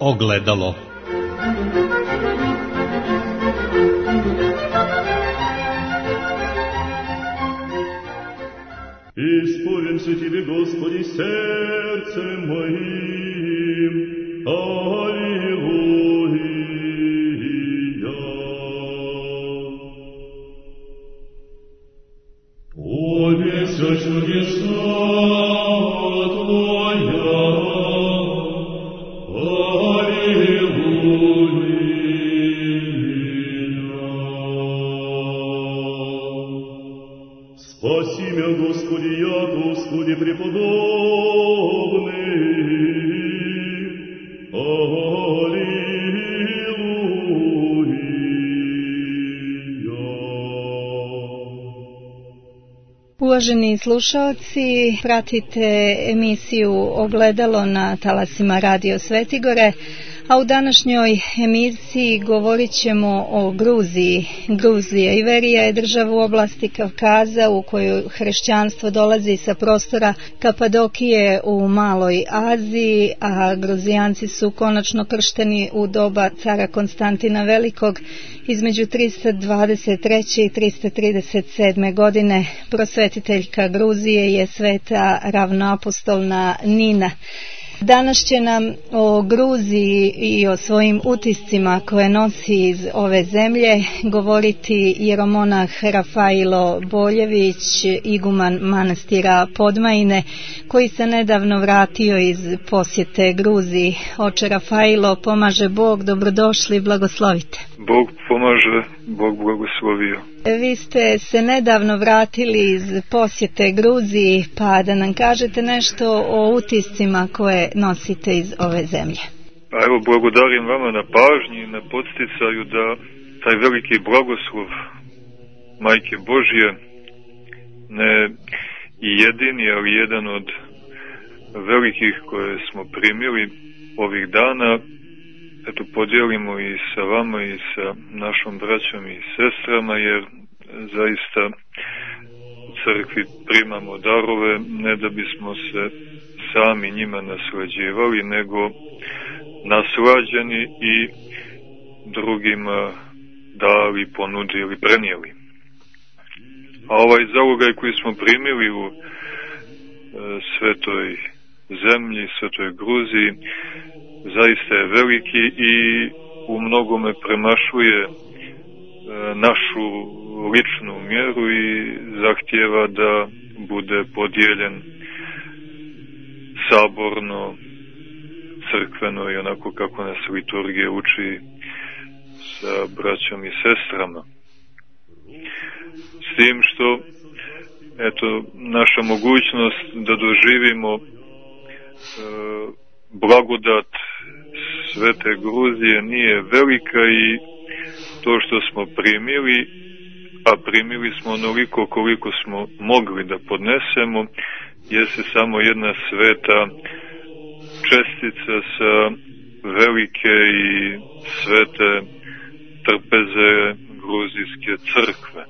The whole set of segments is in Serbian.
Ogledalo. Исповемся Тебе, Господи, сердцем моим. Аллилуйя. Повеся чудеса Твоя. Аллилуйя. Спаси меня, Господи, я, Господи, преподобный. Uvaženi slušaoci, pratite emisiju Ogledalo na talasima Radio Svetigore, a u današnjoj emisiji govorit ćemo o Gruziji. Gruzija, Iverija, je država u oblasti Kavkaza u kojoj hrišćanstvo dolazi sa prostora Kapadokije u Maloj Aziji, a Gruzijanci su konačno kršteni u doba cara Konstantina Velikog između 323. i 337. godine. Prosvetiteljka Gruzije je sveta ravnoapostolna Nina. Danas će nam o Gruziji i o svojim utiscima koje nosi iz ove zemlje govoriti jeromonah Rafailo Boljević, iguman manastira Podmajine, koji se nedavno vratio iz posjete Gruziji. Oče Rafailo, pomaže Bog, dobrodošli, blagoslovite. Bog pomaže, Bog blagoslovio. Vi ste se nedavno vratili iz posjete Gruziji, pa da nam kažete nešto o utiscima koje nosite iz ove zemlje. Pa evo, blagodarim vama na pažnji i na podsticaju da taj veliki blagoslov Majke Božje, ne i jedini, ali jedan od velikih koje smo primili ovih dana, eto, podijelimo i sa vama i sa našom braćom i sestrama, jer zaista u crkvi primamo darove ne da bismo se sami njima naslađivali, nego naslađeni i drugima dali, ponudili, prenijeli. A ovaj zalogaj koji smo primili u svetoj zemlji, svetoj Gruziji, zaista je veliki i u mnogome premašuje našu ličnu mjeru i zahtijeva da bude podijeljen saborno, crkveno i onako kako nas liturgija uči sa braćom i sestrama. S tim što, eto, naša mogućnost da doživimo blagodat svete Gruzije nije velika i to što smo primili, a primili smo onoliko koliko smo mogli da podnesemo, jeste samo jedna sveta čestica sa velike i svete trpeze Gruzijske crkve.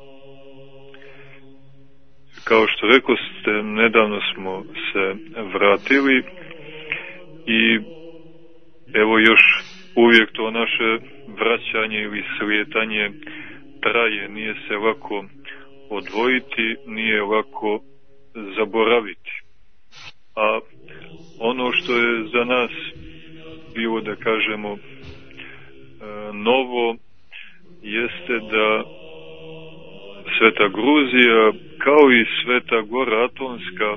Kao što rekoste, nedavno smo se vratili i evo još uvijek to naše vraćanje ili slijetanje traje, nije se lako odvojiti, nije lako zaboraviti. A ono što je za nas bilo, da kažemo, novo, jeste da sveta Gruzija, kao i sveta Gora Atonska,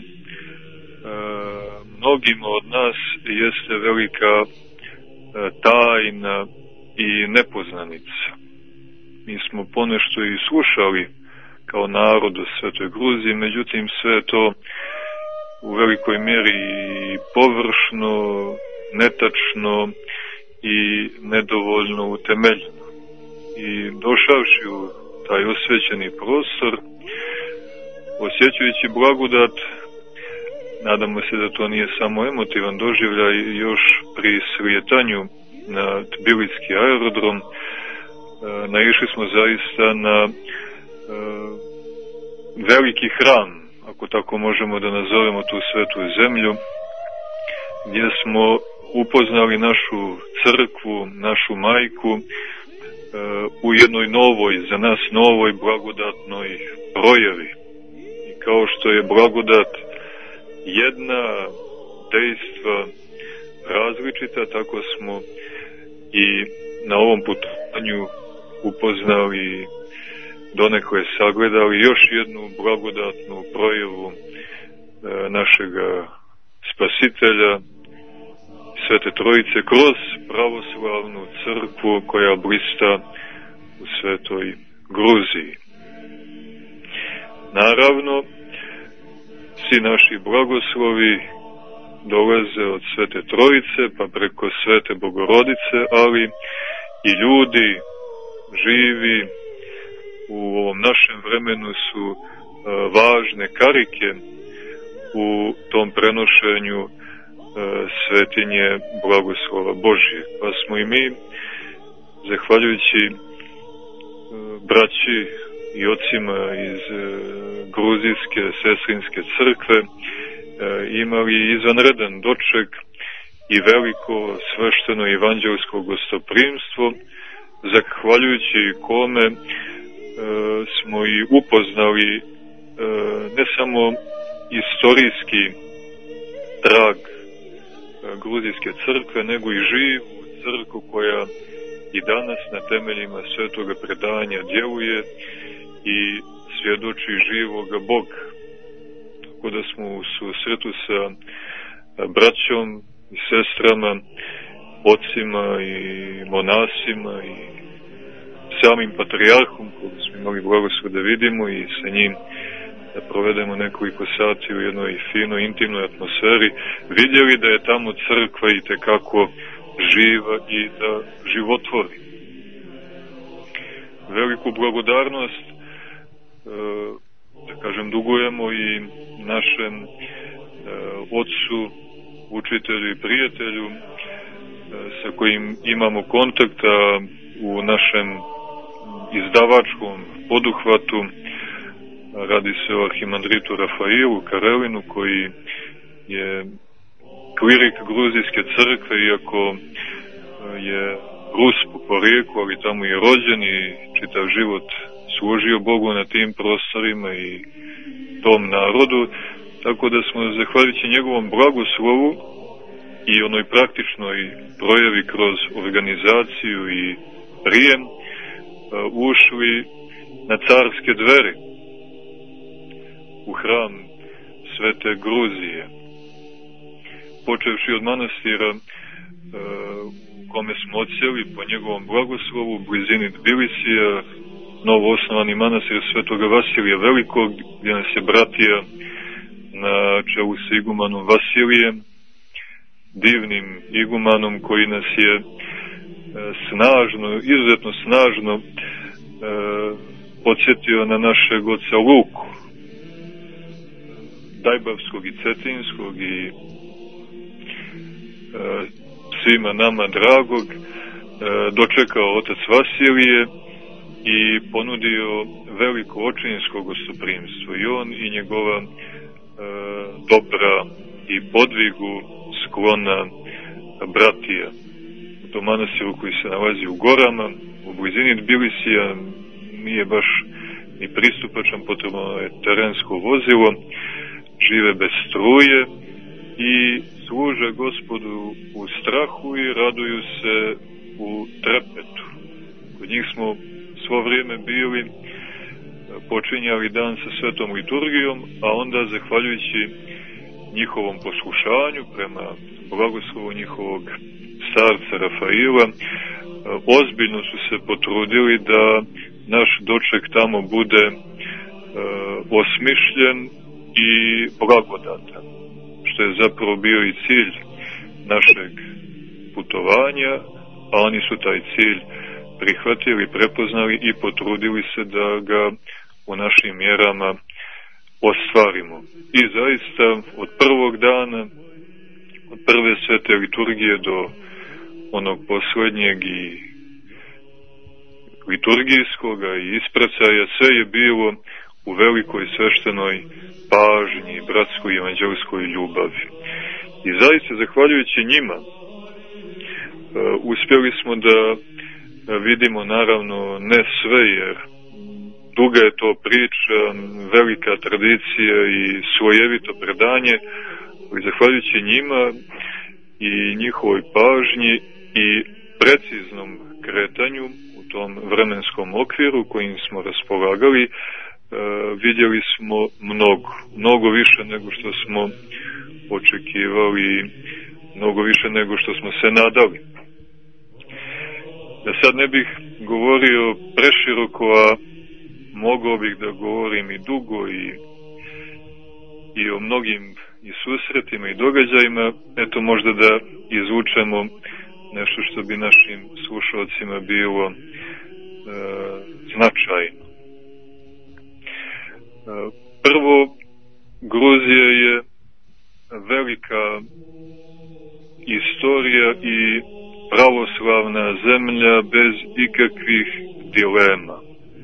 mnogima od nas jeste velika tajna i nepoznanica. Mi smo ponešto i slušali kao narod o svetoj Gruziji, međutim sve to u velikoj mjeri površno, netačno i nedovoljno utemeljeno. I došavši u taj osvećeni prostor, osjećajući blagodat, nadamo se da to nije samo emotivan doživljaj, još pri slijetanju na Tbilitski aerodrom naišli smo zaista na veliki hram, ako tako možemo da nazovemo tu svetu zemlju, gdje smo upoznali našu crkvu, našu majku u jednoj novoj, za nas novoj blagodatnoj projavi. I kao što je blagodat jedna, dejstva različita, tako smo i na ovom putovanju upoznali, donekle sagledali još jednu blagodatnu projavu našega Spasitelja, Svete Trojice, kroz pravoslavnu crkvu koja blista u Svetoj Gruziji. Naravno, svi naši blagoslovi dolaze od Svete Trojice, pa preko Svete Bogorodice, ali i ljudi živi u ovom našem vremenu su važne karike u tom prenošenju svetinje blagoslova Božje. Pa smo i mi, zahvaljujući braći i ocima iz Gruzijske sestrinske crkve, imali izvanredan doček i veliko svešteno evanđelsko gostoprimstvo, zahvaljujući kome smo i upoznali ne samo istorijski trag Gruzijske crkve, nego i živu crkvu koja i danas na temeljima svetoga predanja djeluje i svjedoči živoga Boga. Tako da smo u susretu sa braćom i sestrama, ocima i monasima i samim patrijarhom, koga smo imali blagoslov da vidimo i sa njim da provedemo nekoliko sati u jednoj finoj, intimnoj atmosferi, vidjeli da je tamo crkva i tekako živa i da životvori. Veliku blagodarnost, da kažem, dugujemo i našem ocu, učitelju i prijatelju sa kojim imamo kontakta u našem izdavačkom poduhvatu. Radi se o arhimandritu Rafailu Karelinu, koji je klirik Gruzijske crkve, iako je Rus po porijeklu, ali tamo je rođen i čitav život služio Bogu na tim prostorima i tom narodu, tako da smo, zahvaljujući njegovom blagoslovu i onoj praktičnoj projavi kroz organizaciju i prijem, ušli na carske dveri u hram Svete Gruzije. Počevši od manastira u kome smo odsjeli po njegovom blagoslovu u blizini Tbilisija, novo osnovani manastir Svetoga Vasilija Velikog, gdje nas je bratija na čelu sa igumanom Vasilijem, divnim igumanom koji nas je snažno, izuzetno snažno podsjetio na našeg oca Luku, Dajbavskog i Cetinskog i svima nama dragog, dočekao otac Vasilije i ponudio veliko očinsko gostoprimstvo. I on i njegova dobra i podvigu sklona bratija u tom manastiru koji se nalazi u gorama, u blizini Tbilisija, nije baš ni pristupačan, potrebno je terensko vozilo, žive bez struje i služe Gospodu u strahu i raduju se u trepetu. Kod njih smo svo vrijeme bili, počinjali dan sa svetom liturgijom, a onda, zahvaljujući njihovom poslušanju prema blagoslovu njihovog starca Rafaila, ozbiljno su se potrudili da naš doček tamo bude osmišljen i blagodatan, što je zapravo bio i cilj našeg putovanja, a oni su taj cilj prihvatili, prepoznali i potrudili se da ga u našim mjerama ostvarimo. I zaista od prvog dana, od prve svete liturgije do onog posljednjeg i liturgijskoga i ispracaja, sve je bilo u velikoj sveštenoj pažnji, bratskoj i evanđelskoj ljubavi. I zaista, zahvaljujući njima, Uspjeli smo da vidimo, naravno, ne sve, jer duga je to priča, velika tradicija i slojevito predanje, ali zahvaljujući njima i njihovoj pažnji i preciznom kretanju u tom vremenskom okviru kojim smo raspolagali, vidjeli smo mnogo više nego što smo očekivali, mnogo više nego što smo se nadali. Da sad ne bih govorio preširoko, a mogao bih da govorim i dugo i o mnogim i susretima i događajima, eto možda da izvučemo nešto što bi našim slušalcima bilo značajno. Prvo, Gruzija je velika istorija i pravoslavna zemlja bez ikakvih dilema.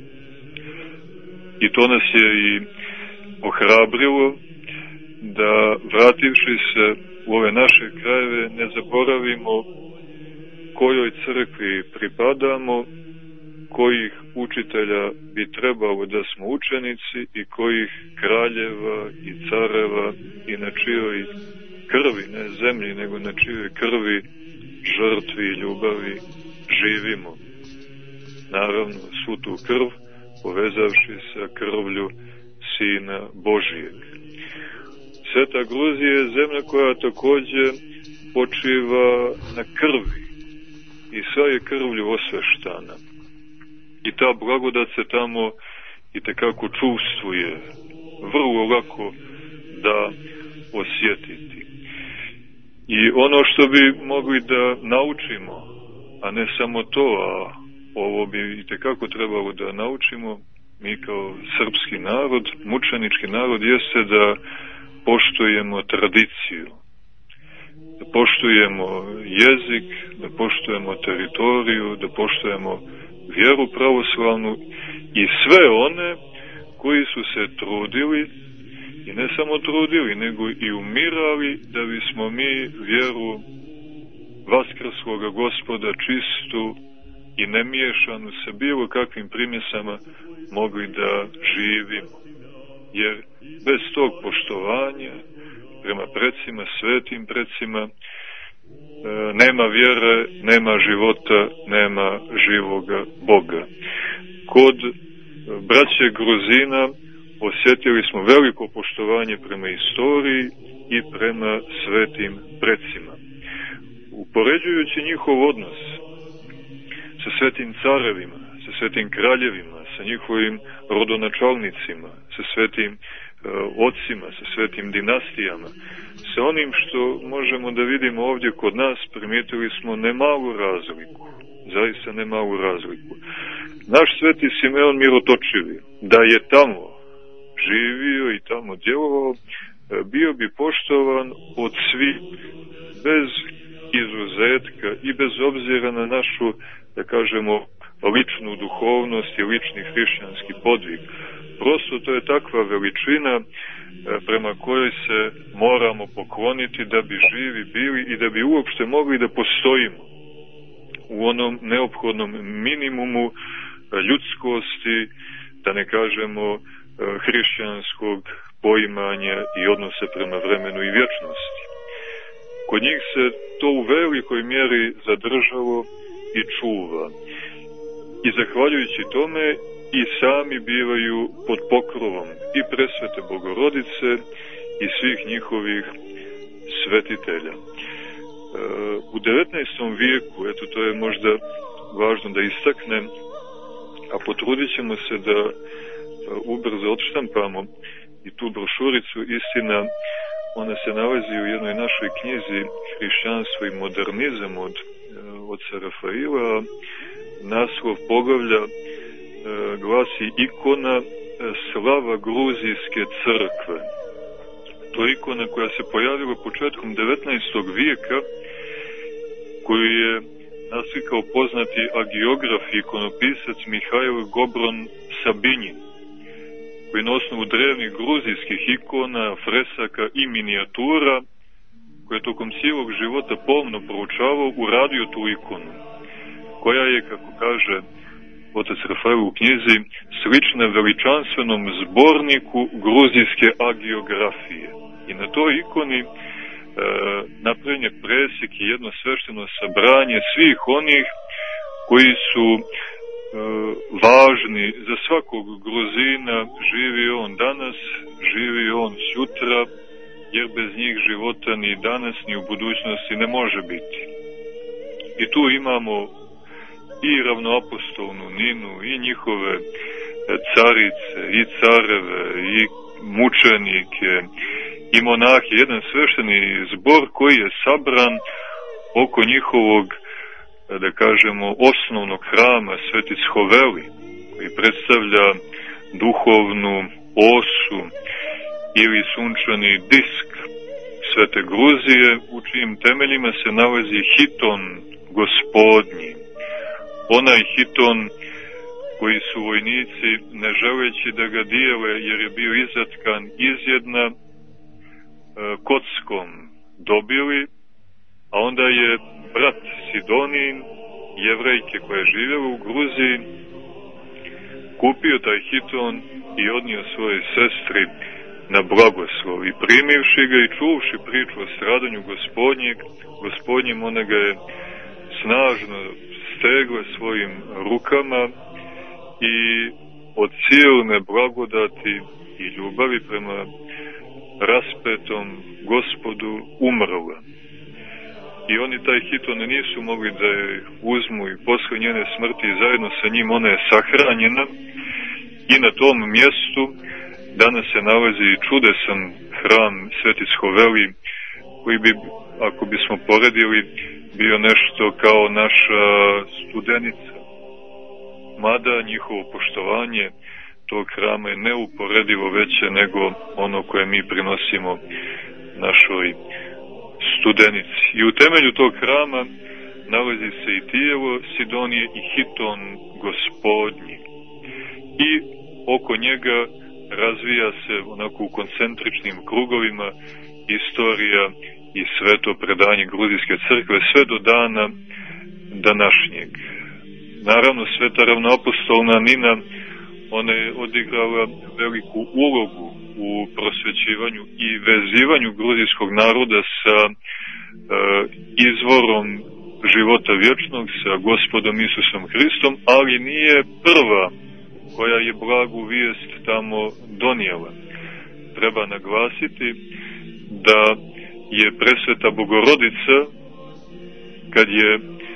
I to nas je i ohrabrilo da, vrativši se u ove naše krajeve, ne zaboravimo kojoj crkvi pripadamo, kojih učitelja bi trebalo da smo učenici i kojih kraljeva i careva i na čijoj krvi, ne zemlji, nego na čijoj krvi, žrtvi i ljubavi živimo. Naravno, svu tu krv povezavši sa krvlju Sina Božijeg. Sveta Gruzija je zemlja koja takođe počiva na krvi i sva je krvlju osveštana. I ta blagodat se tamo i tekako čuvstvuje, vrlo lako da osjetiti. I ono što bi mogli da naučimo, a ne samo to, a ovo bi i tekako trebalo da naučimo, mi kao srpski narod, mučenički narod, jeste da poštujemo tradiciju, da poštujemo jezik, da poštujemo teritoriju, da poštujemo vjeru pravoslavnu i sve one koji su se trudili, i ne samo trudili, nego i umirali da bismo mi vjeru vaskrsloga Gospoda čistu i nemiješanu sa bilo kakvim primjesama mogli da živimo. Jer bez tog poštovanja prema precima, svetim precima, nema vjere, nema života, nema živoga Boga. Kod braće Gruzina osjetili smo veliko poštovanje prema istoriji i prema svetim precima. Upoređujući njihov odnos sa svetim carevima, sa svetim kraljevima, sa njihovim rodonačalnicima, sa svetim ocima, sa svetim dinastijama, sa onim što možemo da vidimo ovdje kod nas, primijetili smo nemalu razliku, zaista nemalu razliku. Naš sveti Simeon Mirotočivi, da je tamo živio i tamo djelovao, bio bi poštovan od svih, bez izuzetka i bez obzira na našu, da kažemo, ličnu duhovnost i lični hrišćanski podvig. Prosto to je takva veličina prema kojoj se moramo pokloniti da bi živi bili i da bi uopšte mogli da postojimo u onom neophodnom minimumu ljudskosti, da ne kažemo hrišćanskog poimanja i odnosa prema vremenu i vječnosti. Kod njih se to u velikoj mjeri zadržalo i čuva. I zahvaljujući tome i sami bivaju pod pokrovom i presvete Bogorodice i svih njihovih svetitelja. U 19. vijeku, eto to je možda važno da istaknem, a potrudit ćemo se da ubrzo odštampamo i tu brošuricu Istina, ona se nalazi u jednoj našoj knjizi Hrišćanstvo i modernizam od oca Rafaila. Naslov poglavlja glasi Ikona slava Gruzijske crkve. To je ikona koja se pojavila početkom 19. vijeka, koju je naslikao poznati agiograf i ikonopisac Mihajl Gobron Sabinjin, koji na osnovu drevnih gruzijskih ikona, fresaka i minijatura koji je tokom cijelog života pomno proučavao, uradio tu ikonu, koja je, kako kaže otac Rafael u knjizi, slična veličanstvenom zborniku gruzijske agiografije. I na toj ikoni napravljen je presjek i jedno svešteno sabranje svih onih koji su važni za svakog Gruzina, živi on danas, živi on sutra, jer bez njih života ni danas ni u budućnosti ne može biti. I tu imamo i ravnoapostolnu Ninu, i njihove carice, i careve, i mučenike, i monahe, jedan svešteni zbor koji je sabran oko njihovog, da kažemo, osnovnog hrama Sveti Schoveli, koji predstavlja duhovnu osu ili sunčani disk Svete Gruzije, u čijim temeljima se nalazi hiton Gospodnji. Onaj hiton koji su vojnici, ne želeći da ga dijele jer je bio izatkan izjedna, kockom dobili, a onda je brat Sidonin, Jevrejke koja je živjela u Gruziji, kupio taj hiton i odnio svoje sestri na blagoslov. I primivši ga i čuvši priču o stradanju Gospodnjim, ona ga je snažno stegla svojim rukama i od silne blagodati i ljubavi prema raspetom Gospodu umrla. I oni taj hiton nisu mogli da je uzmu i posle njene smrti i zajedno sa njim ona je sahranjena i na tom mjestu danas se nalazi čudesan hram Sveti Schoveli, koji bi, ako bismo poredili, bio nešto kao naša Studenica. Mada njihovo poštovanje tog hrama je neuporedivo veće nego ono koje mi prinosimo našoj Studenici. I u temelju tog hrama nalazi se i tijelo Sidonije i hiton Gospodnji. I oko njega razvija se onako u koncentričnim krugovima istorija i sveto predanje Gruzijske crkve sve do dana današnjeg. Naravno, sveta ravnoapostolna Nina, ona je odigrala veliku ulogu u prosvećivanju i vezivanju gruzijskog naroda sa izvorom života vječnog, sa Gospodom Isusom Hristom, ali nije prva koja je blagu vijest tamo donijela. Treba naglasiti da je presveta Bogorodica, kad je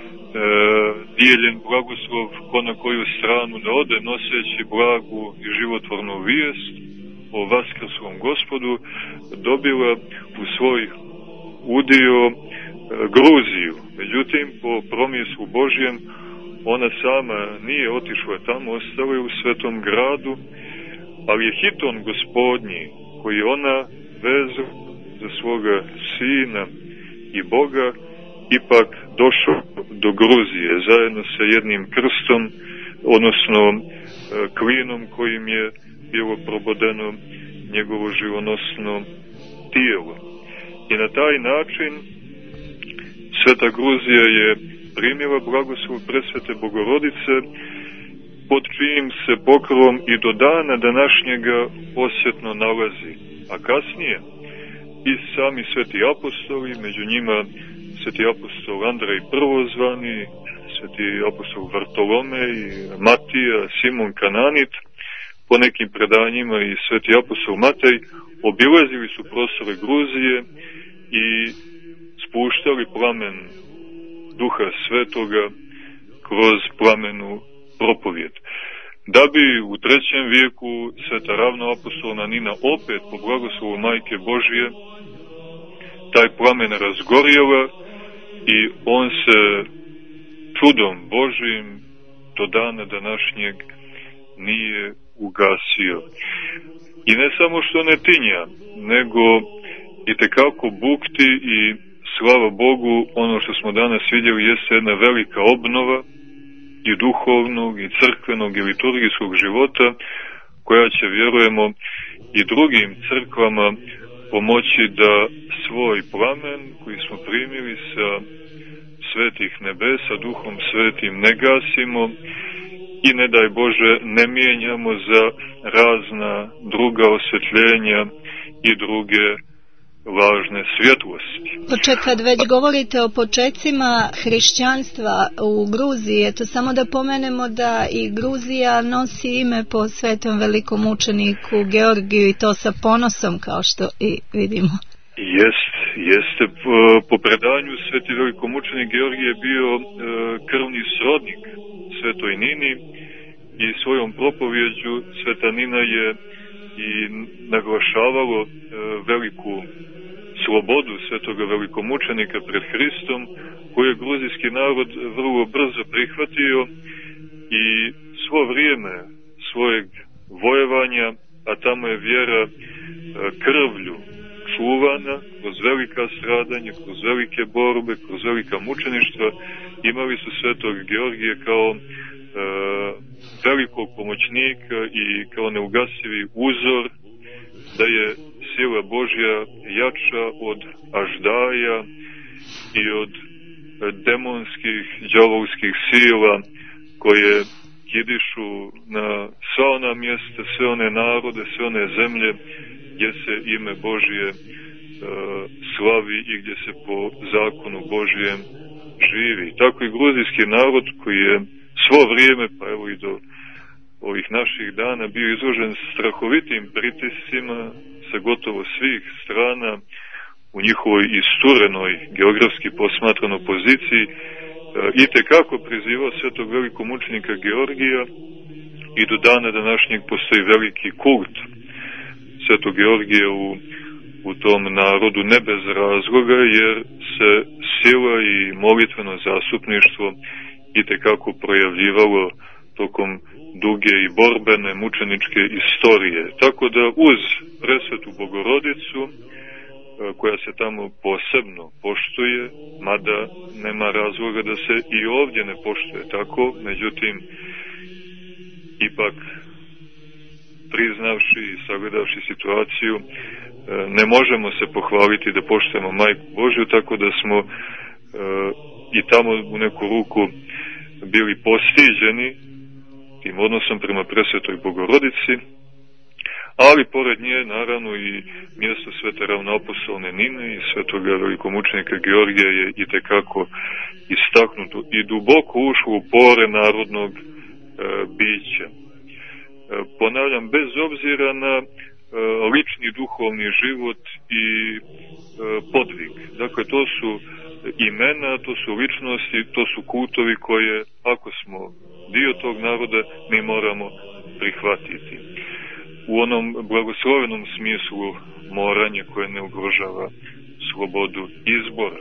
dijeljen blagoslov ko na koju stranu da ode, noseći blagu i životvornu vijest o vaskrslom Gospodu, dobila u svoj udio Gruziju. Međutim, po promislu Božjem, ona sama nije otišla tamo, ostala je u Svetom gradu, ali je hiton Gospodnji, koji ona vezla za svoga sina i Boga, ipak došao do Gruzije zajedno sa jednim krstom, odnosno klinom kojim je bilo probodeno njegovo živonosno tijelo. I na taj način Sveta Gruzija je primila blagoslov presvete Bogorodice, pod čijim se pokrovom i do dana današnjega osjetno nalazi. A kasnije i sami sveti apostoli, među njima sveti apostol Andrej Prvozvani, sveti apostol Vartolomej, Matija, Simon Kananit, po nekim predanjima i sveti apostol Matej, obilazili su prostore Gruzije i spuštali plamen Duha Svetoga kroz plamenu propovijed. Da bi u 3. vijeku sveta ravnoapostolna Nina opet po blagoslovu Majke Božije taj plamen razgorjela i on se čudom Božijim do dana današnjeg nije ugasio. I ne samo što ne tinja, nego i tekako bukti i slava Bogu, ono što smo danas vidjeli jeste jedna velika obnova i duhovnog i crkvenog i liturgijskog života, koja će, vjerujemo, i drugim crkvama pomoći da svoj plamen koji smo primili sa svetih nebesa, Duhom Svetim ne gasimo i ne daj Bože ne mijenjamo za razna druga osvjetljenja i druge lažne svjetlosti. Kad već govorite o počecima hrišćanstva u Gruziji, eto samo da pomenemo da i Gruzija nosi ime po svetom velikom učeniku Georgiju i to sa ponosom, kao što i vidimo. Jeste. Po predanju sveti velikomučenik Georgije je bio krvni srodnik svetoj Nini i svojom propovjeđu sveta Nina je i naglašavalo veliku slobodu svetoga velikomučenika pred Hristom, koju je gruzijski narod vrlo brzo prihvatio i svo vrijeme svojeg vojevanja, a tamo je vjera krvlju čuvana, kroz velika stradanja, kroz velike borbe, kroz velika mučeništva, imali su svetog Georgija kao velikog pomoćnika i kao neugasivi uzor da je sila Božja jača od aždaja i od demonskih, đavolskih sila koje kidišu na sva ona mjesta, sve one narode, sve one zemlje gdje se ime Božje slavi i gdje se po zakonu Božjem živi. Tako i gruzijski narod koji je svo vrijeme, pa evo i do ovih naših dana, bio izložen strahovitim pritiscima sa gotovo svih strana u njihovoj isturenoj geografski posmatranoj poziciji, i tekako prizivao svetog velikomučenika Georgija i do dana današnjeg postoji veliki kult svetog Georgija u tom narodu, ne bez razloga, jer se sila i molitveno zastupništvo i tekako projavljivalo tokom duge i borbene mučeničke istorije. Tako da uz presvetu Bogorodicu, koja se tamo posebno poštuje, mada nema razloga da se i ovdje ne poštuje tako, međutim, ipak priznavši i sagledavši situaciju, ne možemo se pohvaliti da poštujemo Majku Božju, tako da smo i tamo u neku ruku bili postiđeni tim odnosom prema presvetoj Bogorodici, ali pored nje naravno i mjesto svete ravnoapostolne Nine i svetoga velikomučenika Georgija je itekako istaknuto i duboko ušlo u pore narodnog bića. Ponavljam, bez obzira na lični duhovni život i podvig. Dakle, to su imena, to su ličnosti, to su kultovi koje, ako smo dio tog naroda, mi moramo prihvatiti. U onom blagoslovenom smislu moranja koje ne ugrožava slobodu izbora.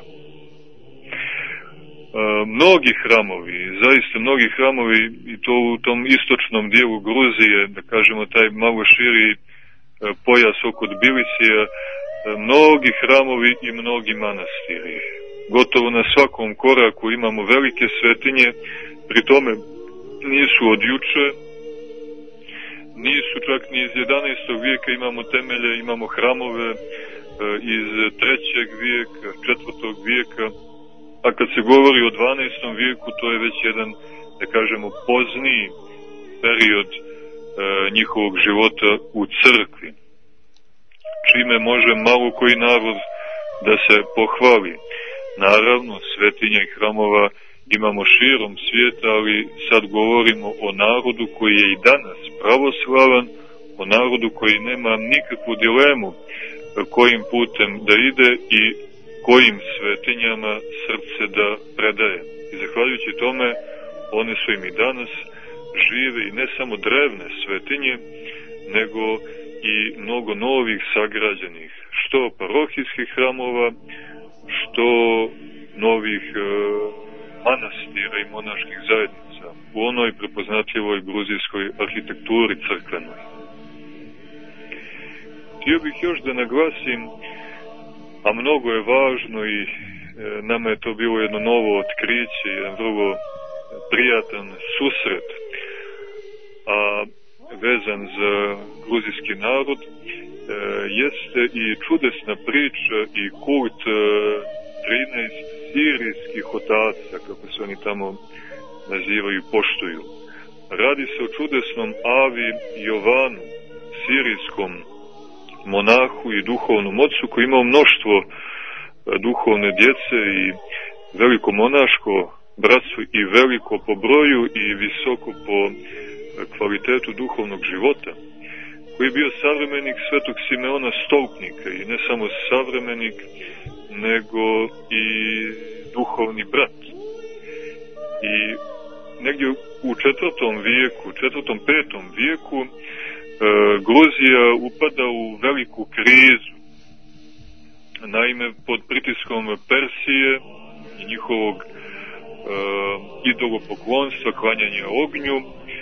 Mnogi hramovi, zaista mnogi hramovi, i to u tom istočnom dijelu Gruzije, da kažemo taj malo širi pojas oko Tbilisija, mnogi hramovi i mnogi manastiri. Gotovo na svakom koraku imamo velike svetinje, pri tome nisu od juče, nisu čak ni iz 11. vijeka, imamo temelje, imamo hramove iz 3. vijeka, 4. vijeka, a kad se govori o 12. vijeku, to je već jedan, da kažemo, pozniji period njihovog života u crkvi, čime može malo koji narod da se pohvali. Naravno, svetinja i hramova imamo širom svijeta, ali sad govorimo o narodu koji je i danas pravoslavan, o narodu koji nema nikakvu dilemu kojim putem da ide i kojim svetinjama srce da predaje. I zahvaljujući tome, one su im i danas žive i ne samo drevne svetinje, nego i mnogo novih sagrađenih, što parohijskih hramova, što novih manastira i monaških zajednica u onoj prepoznatljivoj gruzijskoj arhitekturi crkvenoj. Htio bih još da naglasim, a mnogo je važno i nama je to bilo jedno novo otkriće, jedan vrlo prijatan susret, a vezan za gruzijski narod, jeste i čudesna priča i kult 13 sirijskih otaca, kako se oni tamo nazivaju i poštuju. Radi se o čudesnom Avi Jovanu, sirijskom monahu i duhovnom ocu koji imao mnoštvo duhovne djece i veliko monaško bratstvo i veliko po broju i visoko po kvalitetu duhovnog života, koji je bio savremenik svetog Simeona Stolpnika i ne samo savremenik, nego i duhovni brat. I negdje u 4. vijeku, 4. 5. vijeku Gruzija upada u veliku krizu. Naime, pod pritiskom Persije i njihovog idolopoklonstva, klanjanja ognju,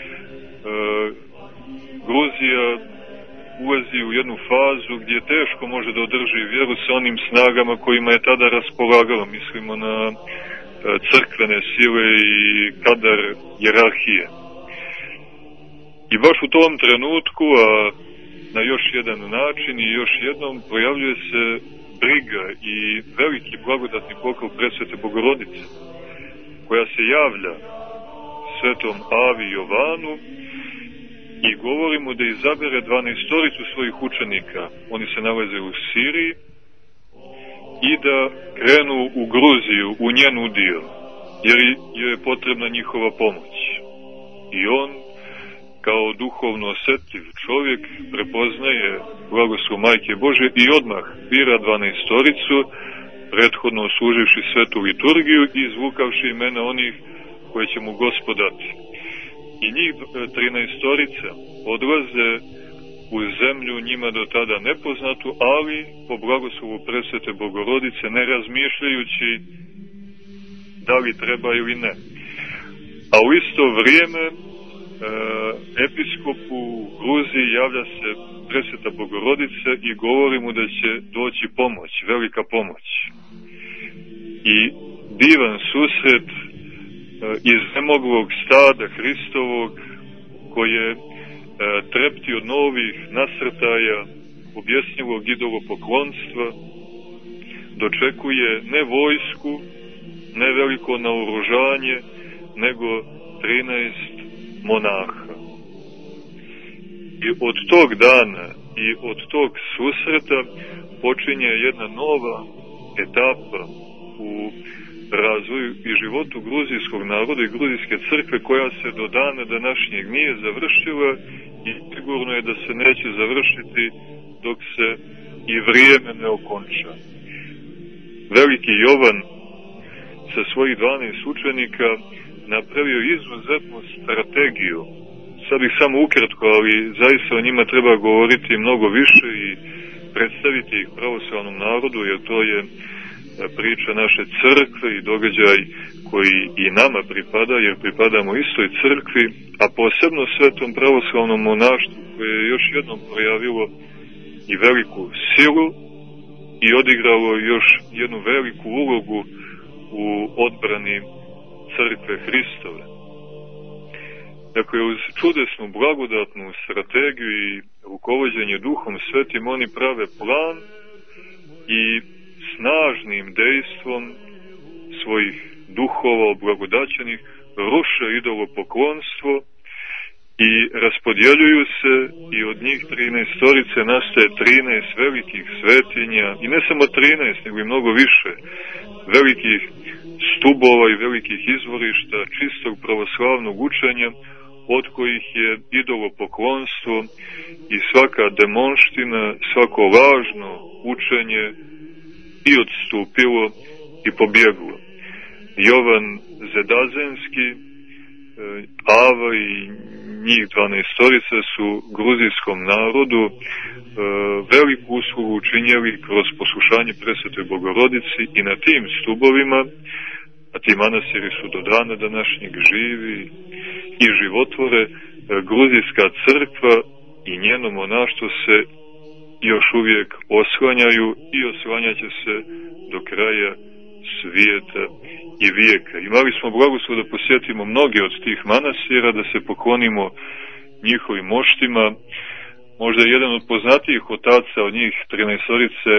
Gruzija ulazi u jednu fazu gdje teško može da održi vjeru sa onim snagama kojima je tada raspolagalo. Mislimo na crkvene sile i kadar jerarhije. I baš u tom trenutku, a na još jedan način i još jednom, projavljuje se briga i veliki blagodatni poklon presvete Bogorodice, koja se javlja svetom Avi Jovanu i govori mu da izabere 12 svojih učenika. Oni se nalaze u Siriji i da krenu u Gruziju, u njen udio, jer joj je potrebna njihova pomoć. I on, kao duhovno osjetljiv čovjek, prepoznaje blagoslov Majke Božje i odmah bira 12, prethodno služivši svetu liturgiju i izvukavši imena onih koje će mu Gospod dati. I njih 13 odlaze u zemlju njima do tada nepoznatu, ali po blagoslovu presvete Bogorodice, ne razmišljajući da li treba ili ne. A u isto vrijeme episkopu Gruziji javlja se presveta Bogorodice i govori mu da će doći pomoć, velika pomoć. I divan susret iz nemoglog stada Hristovog, koje trepti od novih nasrtaja objesnjivog idolopoklonstva, dočekuje ne vojsku, ne veliko naoružanje, nego 13 monaha. I od tog dana i od tog susreta počinje jedna nova etapa u razvoju i životu gruzijskog naroda i gruzijske crkve, koja se do dana današnjeg nije završila i sigurno je da se neće završiti dok se i vrijeme ne okonča. Veliki Jovan sa svojih 12 učenika napravio izuzetnu strategiju. Sad bih samo ukratko, ali zaista o njima treba govoriti mnogo više i predstaviti ih pravoslavnom narodu, jer to je priča naše crkve i događaj koji i nama pripada, jer pripadamo istoj crkvi, a posebno svetom pravoslavnom monaštvu, koje je još jednom projavilo i veliku silu i odigralo još jednu veliku ulogu u odbrani crkve Hristove. Dakle, uz čudesnu blagodatnu strategiju i rukovođenje Duhom Svetim, oni prave plan i snažnim dejstvom svojih duhova oblagodaćenih ruše idolopoklonstvo i raspodjeljuju se, i od njih 13 nastaje 13 velikih svetinja, i ne samo 13, nego i mnogo više velikih stubova i velikih izvorišta čistog pravoslavnog učenja, od kojih je idolopoklonstvo i svaka demonština, svako lažno učenje i odstupilo i pobjeglo. Jovan Zedazenski, Ava i njih 12 su gruzijskom narodu veliku uslugu učinjeli kroz poslušanje presvetoj Bogorodici, i na tim stubovima, a ti manastiri su do dana današnjeg živi i životvore, gruzijska crkva i njeno monaštvo se još uvijek oslanjaju i oslanjaće se do kraja svijeta i vijeka. Imali smo blagoslov da posjetimo mnoge od tih manastira, da se poklonimo njihovim moštima, možda jedan od poznatijih otaca od njih 13-orice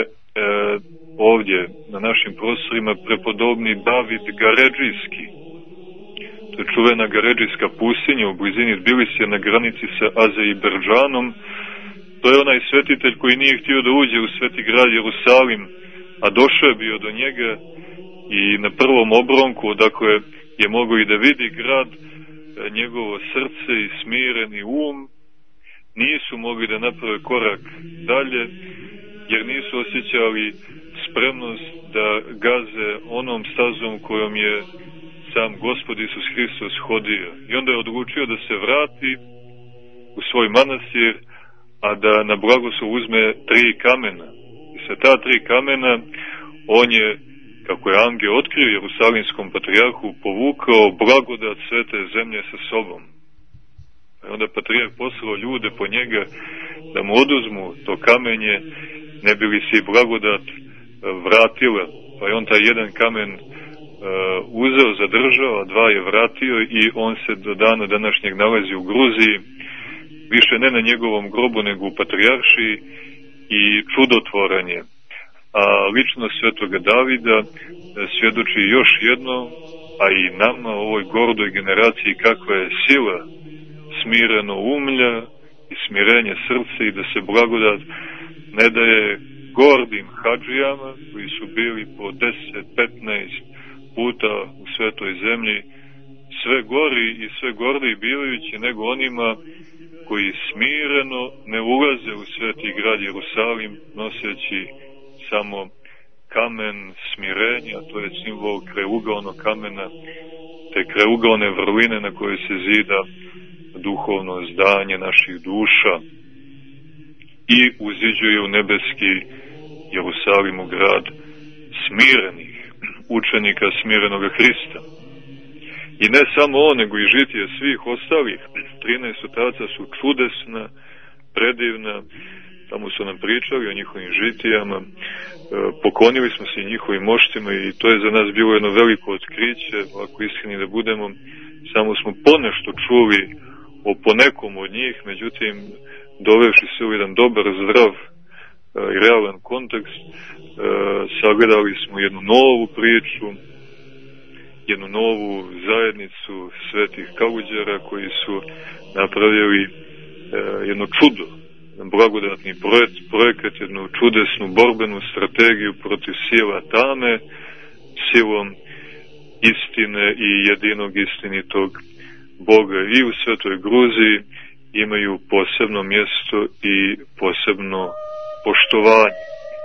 ovdje na našim prostorima, prepodobni David Garedžijski. To je čuvena Garedžijska pustinja u blizini Tbilisija na granici sa Azerbejdžanom. To je onaj svetitelj koji nije htio da uđe u sveti grad Jerusalim, a došao je bio do njega i na prvom obronku, odakle je mogao i da vidi grad, njegovo srce i smireni um nisu mogli da naprave korak dalje, jer nisu osjećali spremnost da gaze onom stazom kojom je sam Gospod Isus Hristos hodio. I onda je odlučio da se vrati u svoj manastir, a da na blagoslov uzme 3 kamena. I sa ta 3 kamena on je, kako je angel otkrio Jerusalimskom patrijarhu, povukao blagodat svete zemlje sa sobom. I onda patrijarh poslao ljude po njega da mu oduzmu to kamenje, ne bi li se blagodat vratila. Pa je on taj jedan kamen uzeo, zadržao, a 2 je vratio i on se do dana današnjeg nalazi u Gruziji, više ne na njegovom grobu nego u patrijaršiji, i čudotvoran je. A ličnost svetoga Davida svjedoči još jedno, a i nama, ovoj gordoj generaciji, kakva je sila smireno umlja i smirenje srca, i da se blagodat ne daje gordim hadžijama koji su bili po 10-15 puta u svetoj zemlji, sve gori i sve gordiji bivajući, nego onima koji smireno ne ulaze u sveti grad Jerusalim noseći samo kamen smirenja, to je simbol kreugaonog kamena, te kreugaone vrline na koje se zida duhovno zdanje naših duša i uziđuje u nebeski Jerusalim, u grad smirenih učenika smirenog Hrista. I ne samo on, nego i žitije svih ostalih 13 otaca su čudesna, predivna. Tamo su nam pričali o njihovim žitijama, poklonili smo se njihovim moštima i to je za nas bilo jedno veliko otkriće. Ako iskreni da budemo, samo smo ponešto čuli o ponekom od njih, međutim, dovevši se u jedan dobar, zdrav i realan kontekst, sagledali smo jednu novu priču, jednu novu zajednicu svetih kaluđera koji su napravili jedno čudo, jedan blagodatni projekat, jednu čudesnu borbenu strategiju protiv sila tame, silom istine i jedinog istinitog Boga. I u svetoj Gruziji imaju posebno mjesto i posebno poštovanje.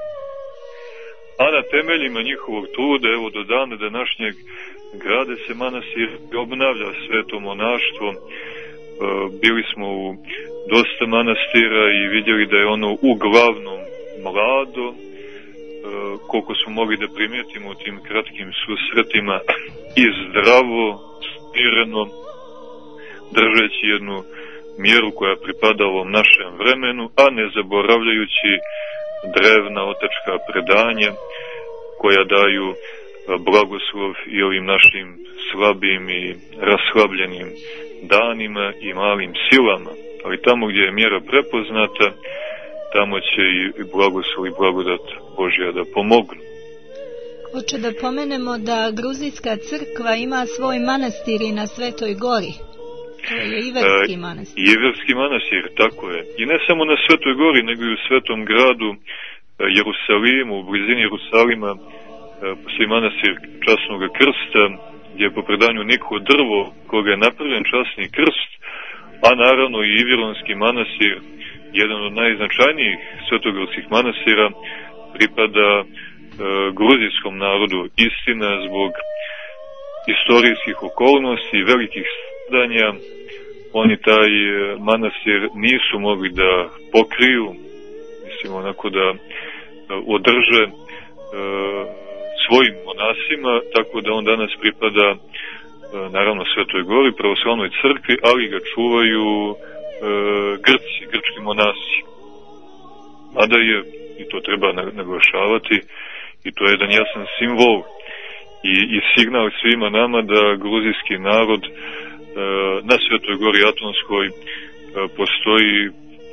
A na temeljima njihovog truda, evo do dana današnjeg, grade se manastir i obnavlja sveto monaštvo. Bili smo u dosta manastira i vidjeli da je ono uglavnom mlado, koliko smo mogli da primijetimo u tim kratkim susretima, i zdravo, smireno, držeći jednu mjeru koja pripada ovom našem vremenu, a ne zaboravljajući drevna otačka predanja koja daju blagoslov i ovim našim slabim i raslabljenim danima i malim silama. Ali tamo gdje je mjera prepoznata, tamo će i blagoslov i blagodat Božja da pomognu. Hoće da pomenemo da Gruzijska crkva ima svoj manastir i na Svetoj gori. To je Iverski manastir. Iverski manastir, tako je. I ne samo na Svetoj gori, nego i u svetom gradu Jerusalimu, u blizini Jerusalima, postoji manastir Časnog krsta, gdje je po predanju Niko drvo koga je napravljen časni krst, a naravno i Ivironski manastir, jedan od najznačajnijih svetogorskih manastira, pripada gruzijskom narodu. Istina, zbog istorijskih okolnosti i velikih stradanja, oni taj manastir nisu mogli da pokriju, mislim onako da održe svojim monasima, tako da on danas pripada naravno Svetoj gori, pravoslavnoj crkvi, ali ga čuvaju Grci, grčki monasi. Mada je, i to treba naglašavati, i to je jedan jasan simbol i signal svima nama da gruzijski narod na Svetoj gori Atonskoj postoji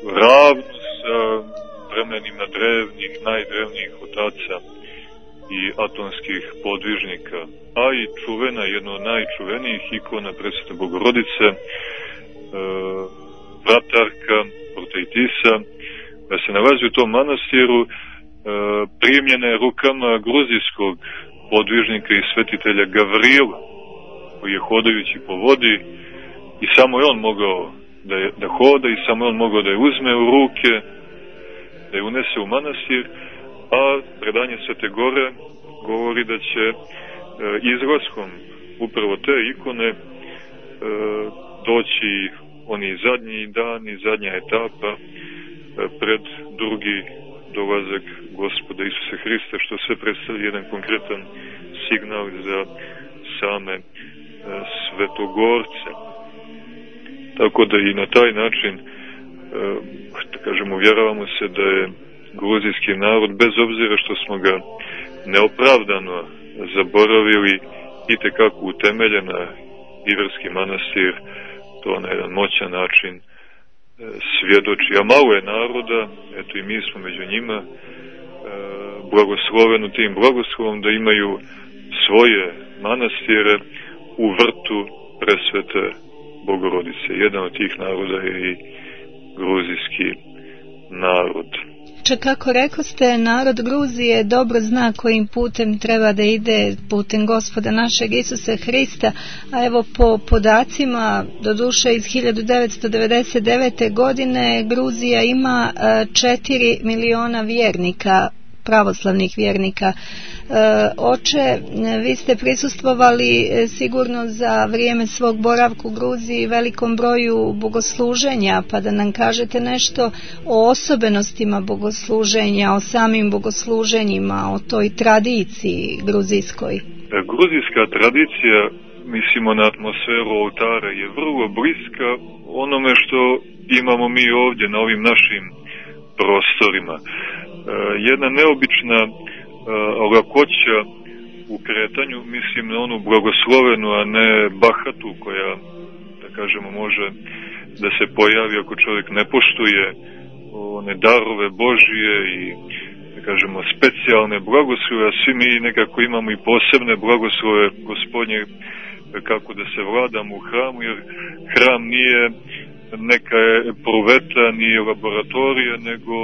ravnu sa vremenima drevnih, najdrevnijih otaca i atonskih podvižnika, a i čuvena, jedna od najčuvenijih ikona Presvete Bogorodice, vratarka Proteitisa, da se nalazi u tom manastiru, primljena je rukama gruzijskog podvižnika i svetitelja Gavrila, koji je hodajući po vodi i samo je on mogao da hoda i samo je on mogao da je uzme u ruke, da je unese u manastir, a predanje Svete Gore govori da će izlaskom upravo te ikone doći oni zadnji dan i zadnja etapa pred drugi dolazak Gospoda Isuse Hrista, što sve predstavlja jedan konkretan signal za same svetogorce. Tako da i na taj način, da kažemo, uvjeravamo se da je gruzijski narod, bez obzira što smo ga neopravdano zaboravili, itekako utemeljen na Iverski manastir, to na jedan moćan način svjedoči. A malo je naroda, eto i mi smo među njima, blagosloveno tim blagoslovom da imaju svoje manastire u vrtu Presvete Bogorodice. Jedan od tih naroda je i gruzijski narod. Čak kako rekoste, narod Gruzije dobro zna kojim putem treba da ide, putem Gospoda našeg Isuse Hrista, a evo po podacima, doduše iz 1999. godine, Gruzija ima 4 miliona vjernika, pravoslavnih vjernika. Oče, vi ste prisustvovali sigurno za vrijeme svog boravka u Gruziji velikom broju bogosluženja, pa da nam kažete nešto o osobenostima bogosluženja, o samim bogosluženjima, o toj tradiciji gruzijskoj. Gruzijska tradicija, mislimo na atmosferu oltara, je vrlo bliska onome što imamo mi ovdje na ovim našim prostorima. Jedna neobična lakoća u kretanju, mislim na onu blagoslovenu, a ne bahatu koja, da kažemo, može da se pojavi ako čovjek ne poštuje one darove Božije i, da kažemo, specijalne blagoslove, a svi mi nekako imamo i posebne blagoslove Gospodnje, kako da se vladamo u hramu, jer hram nije neka pruveta ni laboratorija, nego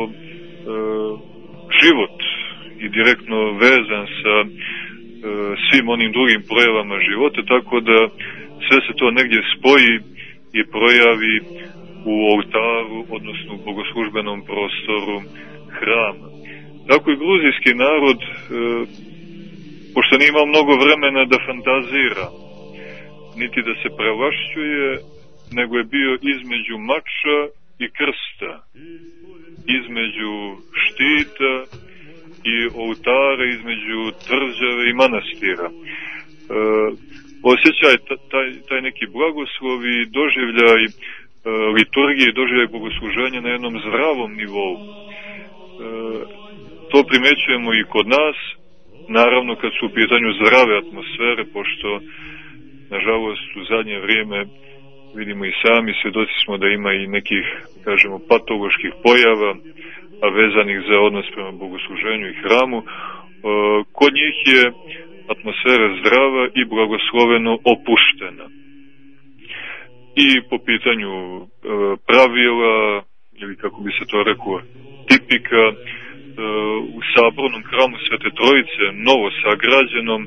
život i direktno vezan sa svim onim drugim projavama života, tako da sve se to negdje spoji i projavi u oltaru, odnosno u bogoslužbenom prostoru hrama. Tako i gruzijski narod, pošto nije imao mnogo vremena da fantazira, niti da se prelašćuje, nego je bio između mača i krsta, između štita i oltara, između tvrđave i manastira. Osjećaj taj neki blagoslov i doživljaj liturgije, doživljaj bogosluženja na jednom zdravom nivou. To primećujemo i kod nas, naravno kad su u pitanju zdrave atmosfere, pošto nažalost u zadnje vrijeme vidimo i sami, svjedoci smo da ima i nekih, kažemo, patoloških pojava, a vezanih za odnos prema bogosluženju i hramu. Kod njih je atmosfera zdrava i blagosloveno opuštena. I po pitanju pravila, ili kako bi se to reklo, tipika, u sabornom hramu Svete Trojice, novo sagrađenom,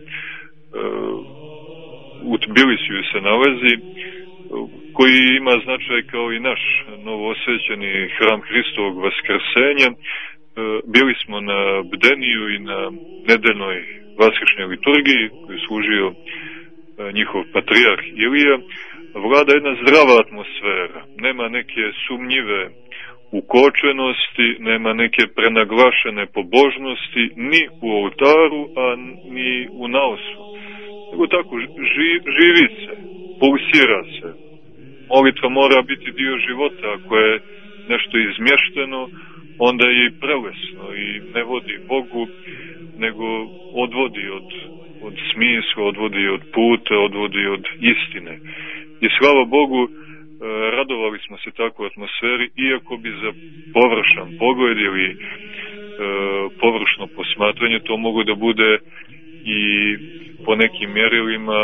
u Tbilisiju se nalazi, koji ima značaj kao i naš novoosvećeni hram Hristovog Vaskrsenja. Bili smo na bdeniju i na nedeljnoj vaskršnjoj liturgiji koju je služio njihov patrijarh Ilija. Vlada jedna zdrava atmosfera, nema neke sumnjive ukočenosti, nema neke prenaglašene pobožnosti ni u oltaru, a ni u naosu. Nego tako, živi se, pulsira se. Molitva mora biti dio života. Ako je nešto izmješteno, onda je i prelesno i ne vodi Bogu, nego odvodi od smisla, odvodi od puta, odvodi od istine. I slava Bogu, radovali smo se takvoj atmosferi, iako bi za površan pogled ili površno posmatranje to mogu da bude i po nekim mjerilima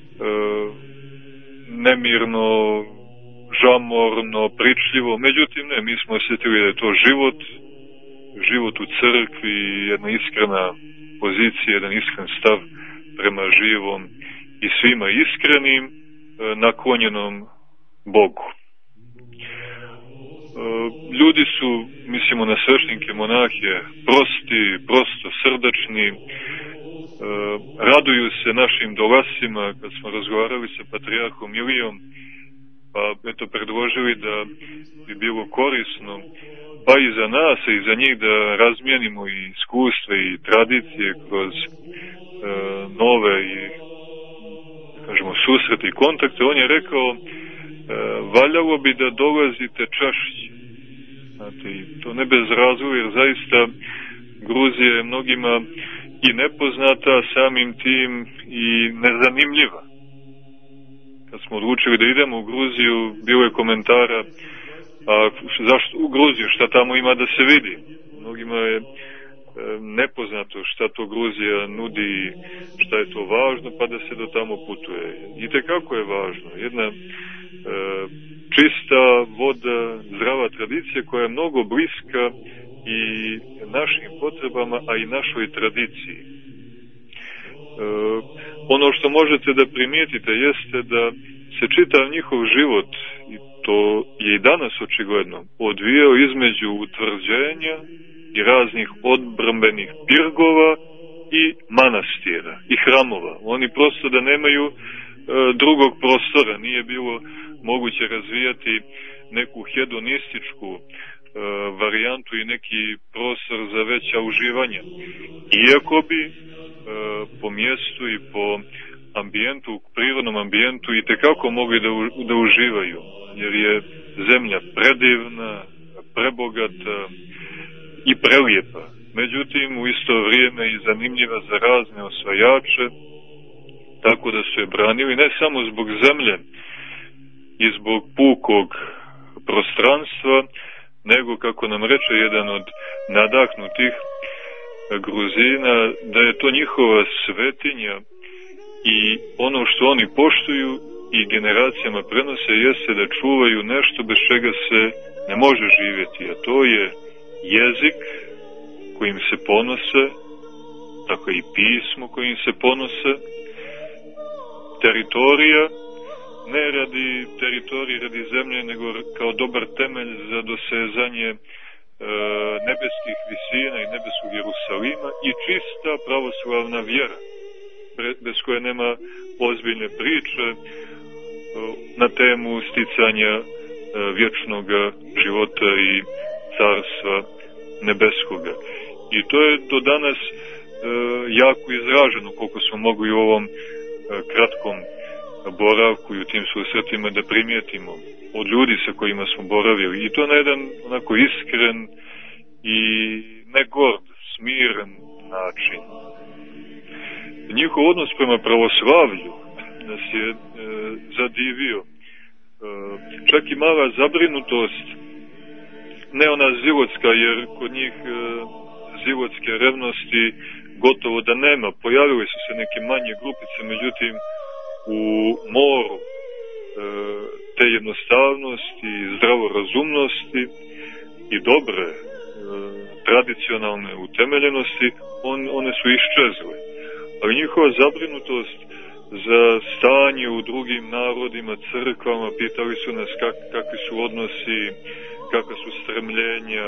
nemirno, žamorno, pričljivo. Međutim, ne, mi smo osjetili da je to život u crkvi, jedna iskrena pozicija, jedan iskren stav prema živom i svima iskrenim, naklonjenom Bogu. Ljudi su, mislimo na sveštenike, monahe, prosto srdačni, raduju se našim dolascima. Kad smo razgovarali sa patrijarhom Ilijom, pa eto predložili da bi bilo korisno pa i za nas i za njih da razmijenimo i iskustva i tradicije kroz nove i kažemo susrete i kontakte. On je rekao, valjalo bi da dolazite češće. Znate, i to ne bez razloga, jer zaista Gruzija je mnogima i nepoznata, samim tim i nezanimljiva. Kad smo odlučili da idemo u Gruziju, bilo je komentara, a zašto u Gruziju, šta tamo ima da se vidi? Mnogima je nepoznato šta to Gruzija nudi, šta je to važno, pa da se do tamo putuje. I tekako je važno. Jedna čista voda, zdrava tradicija koja je mnogo bliska i našim potrebama, a i našoj tradiciji. Ono što možete da primijetite jeste da se čitav njihov život, i to je i danas očigledno, odvijao između utvrđenja i raznih odbrambenih pirgova i manastira i hramova. Oni prosto da nemaju drugog prostora, nije bilo moguće razvijati neku hedonističku varijantu i neki prostor za veća uživanja. Iako bi po mjestu i po ambijentu, prirodnom ambijentu i tekako mogli da uživaju, jer je zemlja predivna, prebogata i prelijepa. Međutim, u isto vrijeme i zanimljiva za razne osvajače, tako da su je branili ne samo zbog zemlje i zbog pukog prostranstva, nego, kako nam reče jedan od nadahnutih Gruzina, da je to njihova svetinja i ono što oni poštuju i generacijama prenose jeste da čuvaju nešto bez čega se ne može živjeti, a to je jezik kojim se ponose, tako i pismo kojim se ponose, teritorija, ne radi teritorije, radi zemlje, nego kao dobar temelj za dosezanje nebeskih visina i nebeskog Jerusalima i čista pravoslavna vjera, bez koje nema ozbiljne priče na temu sticanja vječnog života i carstva nebeskoga. I to je do danas jako izraženo, koliko smo mogli u ovom kratkom boravku i u tim susretima da primijetimo od ljudi sa kojima smo boravili. I to na jedan onako iskren i ne gord, smiren način. Njihov odnos prema pravoslavlju nas je zadivio. Čak i mala zabrinutost, ne ona zilotska, jer kod njih zilotske revnosti gotovo da nema. Pojavile su se neke manje grupice, međutim u moru te jednostavnosti, zdravorazumnosti i dobre tradicionalne utemeljenosti, one su iščezle. Ali njihova zabrinutost za stanje u drugim narodima, crkvama, pitali su nas kakvi su odnosi, kakva su stremljenja,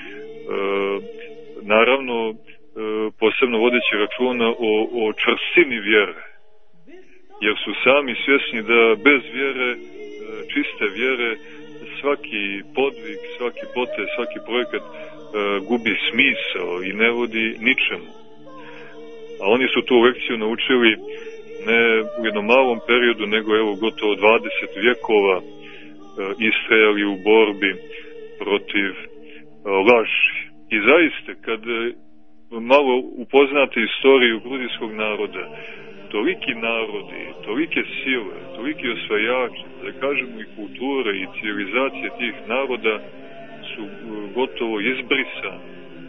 naravno posebno vodeći računa o čvrstini vjere, jer su sami svjesni da bez vjere, čiste vjere, svaki podvig, svaki potez, svaki projekat gubi smisao i ne vodi ničemu. A oni su tu lekciju naučili ne u jednom malom periodu, nego evo gotovo 20 vjekova istrajali u borbi protiv laži. I zaista, kad malo upoznate istoriju gruzijskog naroda, toliki narodi, tolike sile, toliki osvajači, da kažemo i kulture i civilizacije tih naroda su gotovo izbrisani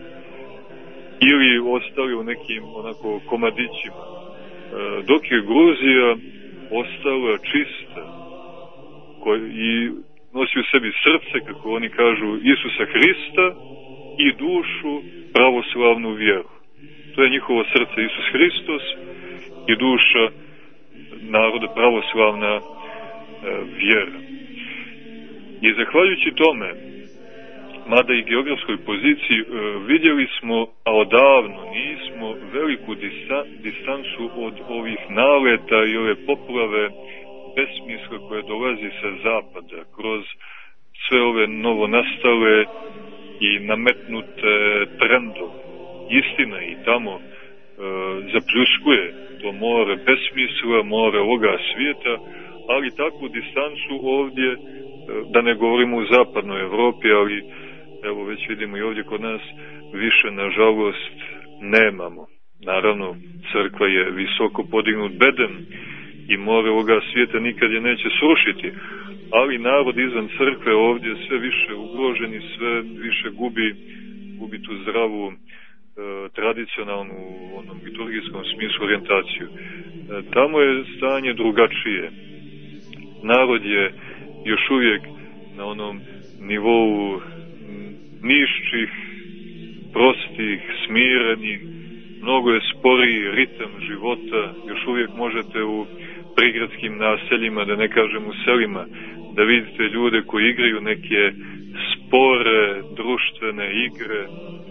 ili ostali u nekim onako komadićima, dok je Gruzija ostala čista i nosi u sebi srce, kako oni kažu, Isusa Hrista i dušu pravoslavnu vjeru. To je njihovo srce, Isus Hristos, i duša naroda pravoslavna vjera. I zahvaljujući tome, mada i geografskoj poziciji, vidjeli smo, a odavno nismo, veliku distancu od ovih naleta i ove poplave besmisla koje dolazi sa zapada, kroz sve ove novonastale i nametnute trendove. Istina i tamo zapljuskuje to more besmisla, more ovoga svijeta, ali takvu distancu ovdje, da ne govorimo u zapadnoj Evropi, ali evo već vidimo i ovdje kod nas, više nažalost nemamo. Naravno, crkva je visoko podignut bedem i more ovoga svijeta nikad je neće srušiti, ali narod izvan crkve ovdje sve više ugroženi, sve više gubi tu zdravu tradicionalnu u onom liturgijskom smislu orijentaciju. Tamo je stanje drugačije. Narod je još uvijek na onom nivou nišćih, prostih, smirenih, mnogo je sporiji ritam života. Još uvijek možete u prigradskim naseljima, da ne kažem u selima, da vidite ljude koji igraju neke spore društvene igre,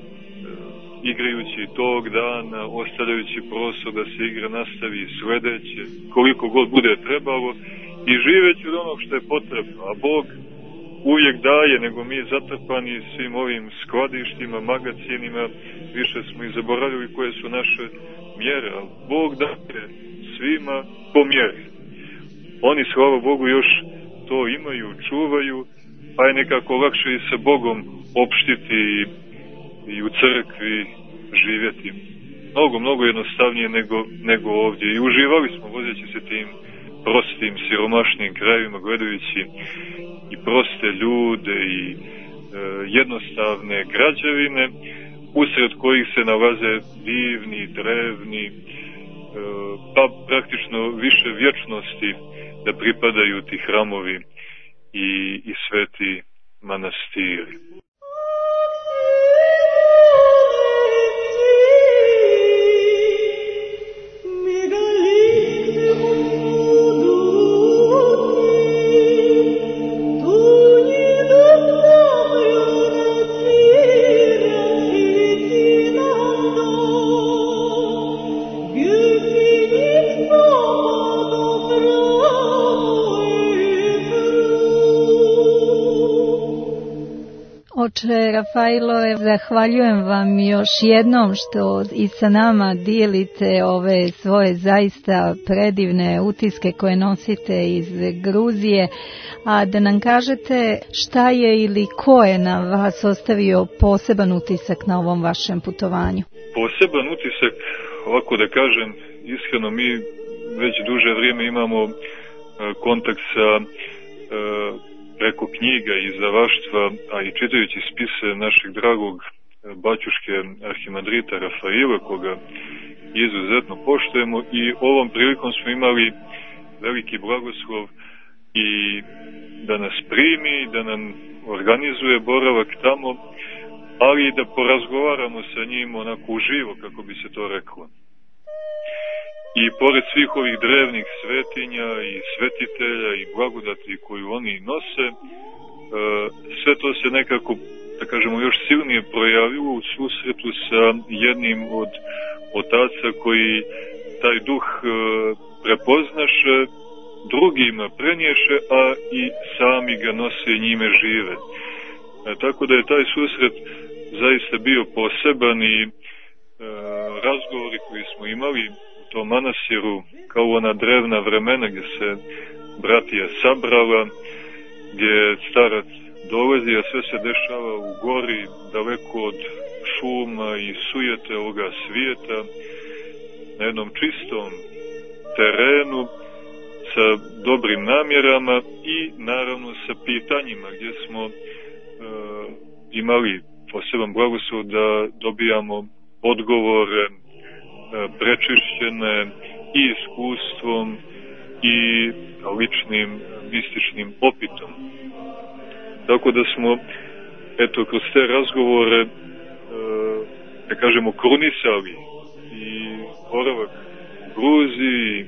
igrajući tog dana, ostavljajući prostor da se igra nastavi sledeće, koliko god bude trebalo, i živeći od onog što je potrebno. A Bog uvijek daje, nego mi zatrpani svim ovim skladištima, magacinima, više smo i zaboravili koje su naše mjere. Ali Bog daje svima po mjeri. Oni, slava Bogu, još to imaju, čuvaju, pa je nekako lakše i sa Bogom opštiti i u crkvi živjeti. Mnogo jednostavnije nego ovdje. I uživali smo vozeći se tim prostim, siromašnim krajevima, gledajući i proste ljude i jednostavne građevine, usred kojih se nalaze divni, drevni, pa praktično više vječnosti da pripadaju ti hramovi i sveti manastiri. Oče Rafailo, zahvaljujem vam još jednom što i sa nama dijelite ove svoje zaista predivne utiske koje nosite iz Gruzije, a da nam kažete šta je ili ko je na vas ostavio poseban utisak na ovom vašem putovanju. Poseban utisak, ovako da kažem, iskreno mi već duže vrijeme imamo kontakt sa preko knjiga i izdavaštva, a i čitajući spise našeg dragog baćuške arhimandrita Rafaila, koga izuzetno poštujemo, i ovom prilikom smo imali veliki blagoslov i da nas primi, da nam organizuje boravak tamo, ali i da porazgovaramo sa njim onako uživo, kako bi se to reklo. I pored svih ovih drevnih svetinja i svetitelja i blagodati koju oni nose, sve to se nekako, da kažemo, još silnije projavilo u susretu sa jednim od otaca koji taj duh prepoznaše, drugima prenješe, a i sami ga nose i njime žive. Tako da je taj susret zaista bio poseban i razgovori koji smo imali u tom manastiru, kao ona drevna vremena gdje se bratija sabrala, gdje starac dolazi, a sve se dešava u gori, daleko od šuma i sujete ovoga svijeta, na jednom čistom terenu sa dobrim namjerama i naravno sa pitanjima gdje smo imali poseban blagoslov da dobijamo odgovore prečišćene i iskustvom i ličnim mističnim opitom. Tako da smo kroz te razgovore da kažemo krunisali i boravak u Gruziji,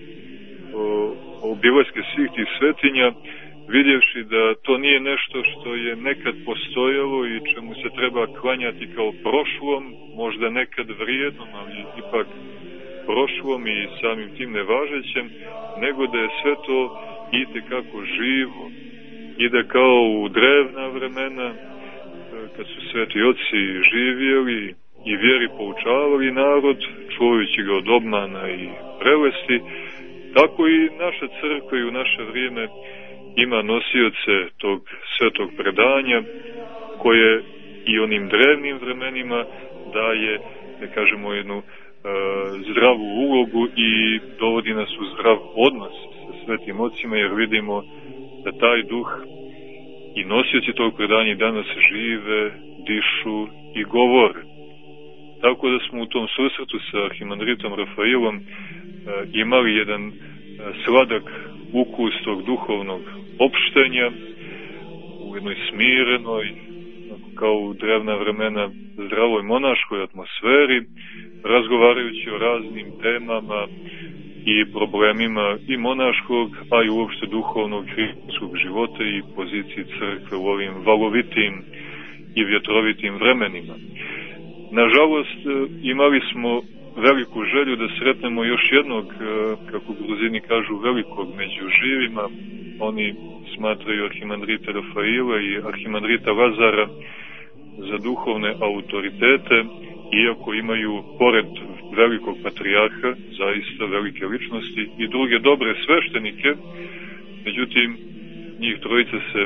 obilaske svih tih svetinja, vidjevši da to nije nešto što je nekad postojalo i čemu se treba klanjati kao prošlom, možda nekad vrijednom, ali ipak prošlom i samim tim nevažećem, nego da je sve to itekako živo i da kao u drevna vremena, kad su sveti oci živjeli i vjeri poučavali narod, čuvajući ga od obmana i prelesti, tako i naša crkva i u naše vrijeme ima nosioce tog svetog predanja, koje i onim drevnim vremenima daje, da kažemo, jednu zdravu ulogu i dovodi nas u zdrav odnos sa svetim ocima, jer vidimo da taj duh i nosioci tog predanja danas žive, dišu i govore. Tako da smo u tom susretu sa arhimandritom Rafailom imali jedan sladak ukus tog duhovnog opštenja u jednoj smirenoj, kao u drevna vremena, zdravoj monaškoj atmosferi, razgovarajući o raznim temama i problemima i monaškog, a i uopšte duhovnog hrišćanskog života i poziciji crkve u ovim valovitim i vjetrovitim vremenima. Nažalost, imali smo veliku želju da sretnemo još jednog, kako Gruzini kažu, velikog među živima. Oni smatraju arhimandrita Rafaila i arhimandrita Lazara za duhovne autoritete, iako imaju, pored velikog patrijarha, zaista velike ličnosti i druge dobre sveštenike. Međutim, njih trojica se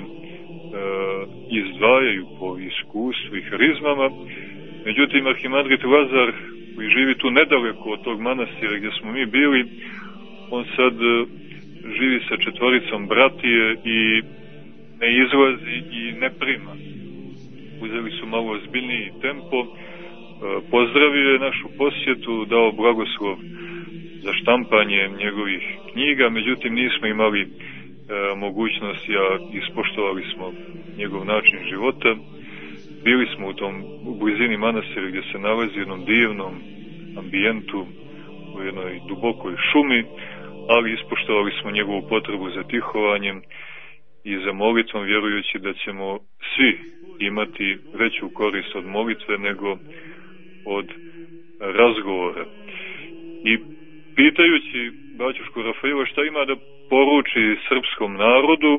izdvajaju po iskustvu i harizmama. Međutim, arhimandrit Lazar, koji živi tu nedaleko od tog manastira gdje smo mi bili, on sad živi sa 4 bratije i ne izlazi i ne prima. Uzeli su malo ozbiljniji tempo, pozdravio je našu posjetu, dao blagoslov za štampanje njegovih knjiga, međutim nismo imali mogućnost, ispoštovali smo njegov način života. Bili smo u blizini manastira gdje se nalazi u jednom divnom ambijentu, u jednoj dubokoj šumi, ali ispoštovali smo njegovu potrebu za tihovanjem i za molitvom, vjerujući da ćemo svi imati veću korist od molitve nego od razgovora. I pitajući baćušku Rafaila šta ima da poruči srpskom narodu,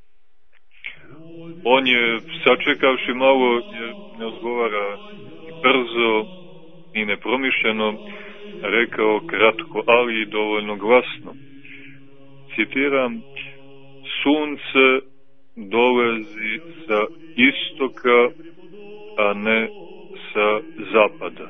on je, sačekavši malo, jer ne odgovara brzo i nepromišljeno, rekao kratko, ali i dovoljno glasno. Citiram: sunce dolazi sa istoka, a ne sa zapada.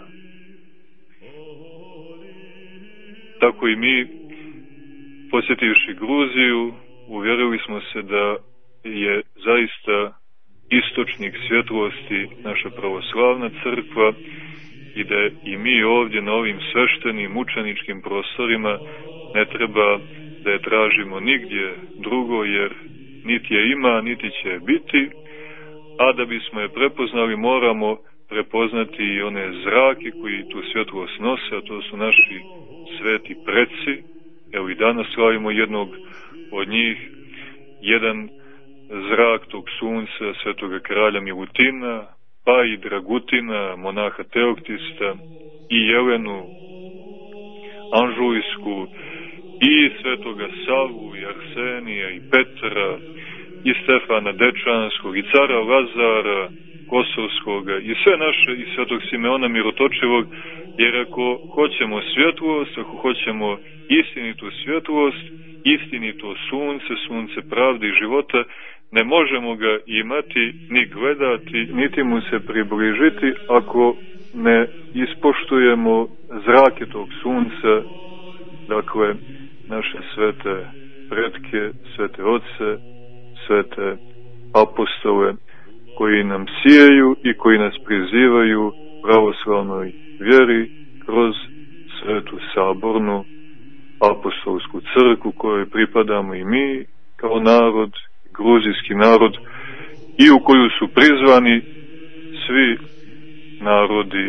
Tako i mi, posjetivši Gruziju, uvjerili smo se da je zaista istočnik svjetlosti naša pravoslavna crkva i da i mi ovdje na ovim sveštenim mučeničkim prostorima ne treba da je tražimo nigdje drugo, jer niti je ima, niti će biti, a da bismo je prepoznali moramo prepoznati i one zrake koji tu svjetlost nose, a to su naši sveti preci. Evo i danas slavimo jednog od njih, jedan zrak tog sunca, svetoga kralja Milutina, pa i Dragutina, monaha Teoktista, i Jelenu Anžujsku, i svetoga Savu, i Arsenija, i Petra, i Stefana Dečanskog, i cara Lazara Kosovskoga, i sve naše, i svetog Simeona Mirotočivog, jer ako hoćemo svjetlost, ako hoćemo istinitu svjetlost, istinito sunce, sunce pravde i života, ne možemo ga imati, ni gledati, niti mu se približiti, ako ne ispoštujemo zrake tog sunca, dakle, naše svete pretke, svete oce, svete apostole, koji nam sijeju i koji nas prizivaju pravoslavnoj vjeri kroz svetu sabornu apostolsku crkvu kojoj pripadamo i mi kao narod, gruzijski narod, i u koju su prizvani svi narodi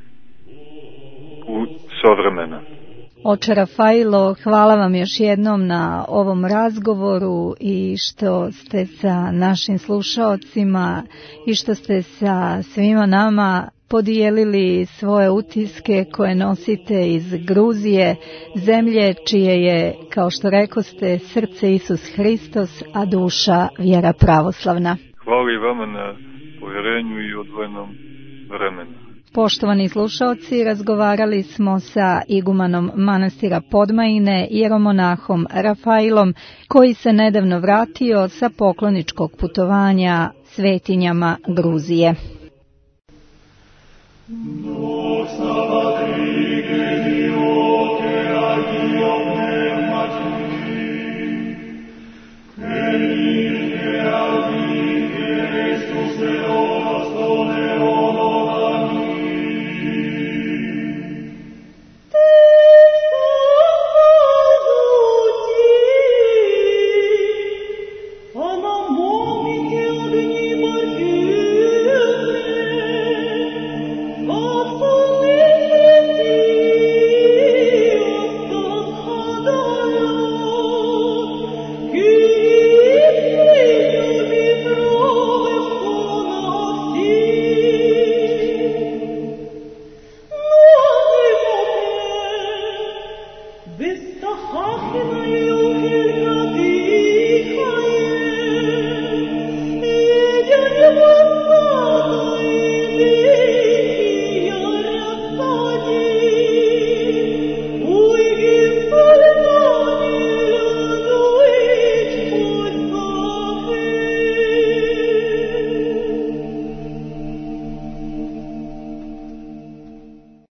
u sva vremena. Oče Rafailo, hvala vam još jednom na ovom razgovoru i što ste sa našim slušaocima i što ste sa svima nama podijelili svoje utiske koje nosite iz Gruzije, zemlje čije je, kao što rekoste, srce Isus Hristos, a duša vjera pravoslavna. Hvala i vama na povjerenju i odvojenom vremenu. Poštovani slušaoci, razgovarali smo sa igumanom manastira Podmajine, jeromonahom Rafailom, koji se nedavno vratio sa pokloničkog putovanja svetinjama Gruzije. Bog